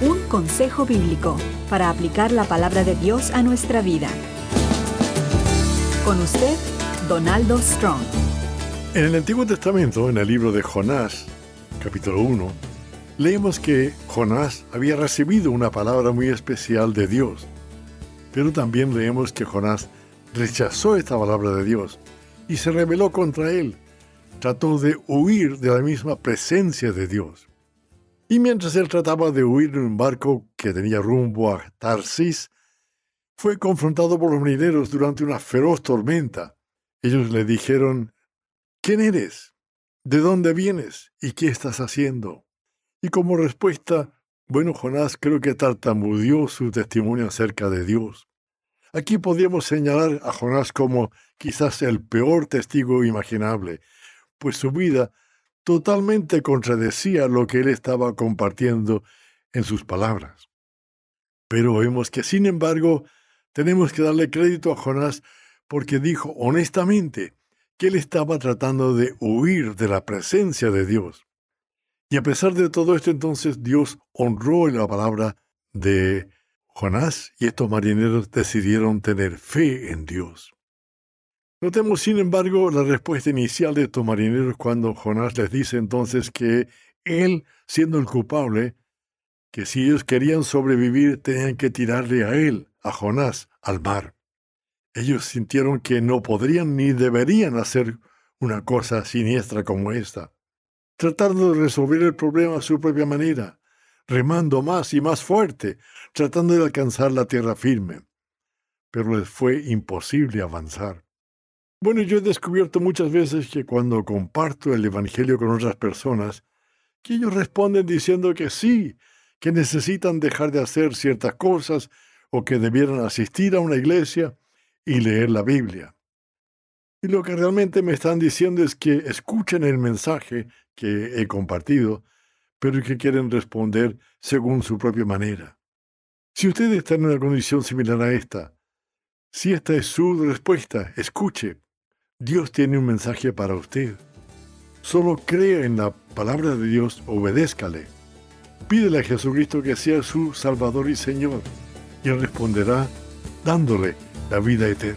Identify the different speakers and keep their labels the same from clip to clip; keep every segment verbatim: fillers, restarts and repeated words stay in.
Speaker 1: Un consejo bíblico para aplicar la palabra de Dios a nuestra vida. Con usted, Donaldo Strong.
Speaker 2: En el Antiguo Testamento, en el libro de Jonás, capítulo uno, leemos que Jonás había recibido una palabra muy especial de Dios. Pero también leemos que Jonás rechazó esta palabra de Dios y se rebeló contra él. Trató de huir de la misma presencia de Dios. Y mientras él trataba de huir en un barco que tenía rumbo a Tarsis, fue confrontado por los marineros durante una feroz tormenta. Ellos le dijeron: ¿quién eres? ¿De dónde vienes? ¿Y qué estás haciendo? Y como respuesta, bueno, Jonás creo que tartamudeó su testimonio acerca de Dios. Aquí podríamos señalar a Jonás como quizás el peor testigo imaginable, pues su vida totalmente contradecía lo que él estaba compartiendo en sus palabras. Pero vemos que, sin embargo, tenemos que darle crédito a Jonás porque dijo honestamente que él estaba tratando de huir de la presencia de Dios. Y a pesar de todo esto, entonces Dios honró la palabra de Jonás y estos marineros decidieron tener fe en Dios. Notemos, sin embargo, la respuesta inicial de estos marineros cuando Jonás les dice entonces que él, siendo el culpable, que si ellos querían sobrevivir tenían que tirarle a él, a Jonás, al mar. Ellos sintieron que no podrían ni deberían hacer una cosa siniestra como esta. Tratando de resolver el problema a su propia manera, remando más y más fuerte, tratando de alcanzar la tierra firme. Pero les fue imposible avanzar. Bueno, yo he descubierto muchas veces que cuando comparto el Evangelio con otras personas, que ellos responden diciendo que sí, que necesitan dejar de hacer ciertas cosas o que debieran asistir a una iglesia y leer la Biblia. Y lo que realmente me están diciendo es que escuchen el mensaje que he compartido, pero que quieren responder según su propia manera. Si usted está en una condición similar a esta, si esta es su respuesta, escuche. Dios tiene un mensaje para usted. Solo crea en la palabra de Dios, obedézcale. Pídele a Jesucristo que sea su Salvador y Señor, y Él responderá dándole la vida eterna.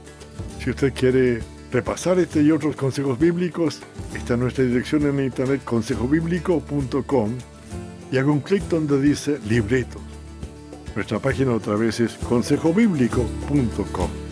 Speaker 2: Si usted quiere repasar este y otros consejos bíblicos, está en nuestra dirección en internet consejo bíblico punto com y haga un clic donde dice libretos. Nuestra página otra vez es consejo bíblico punto com.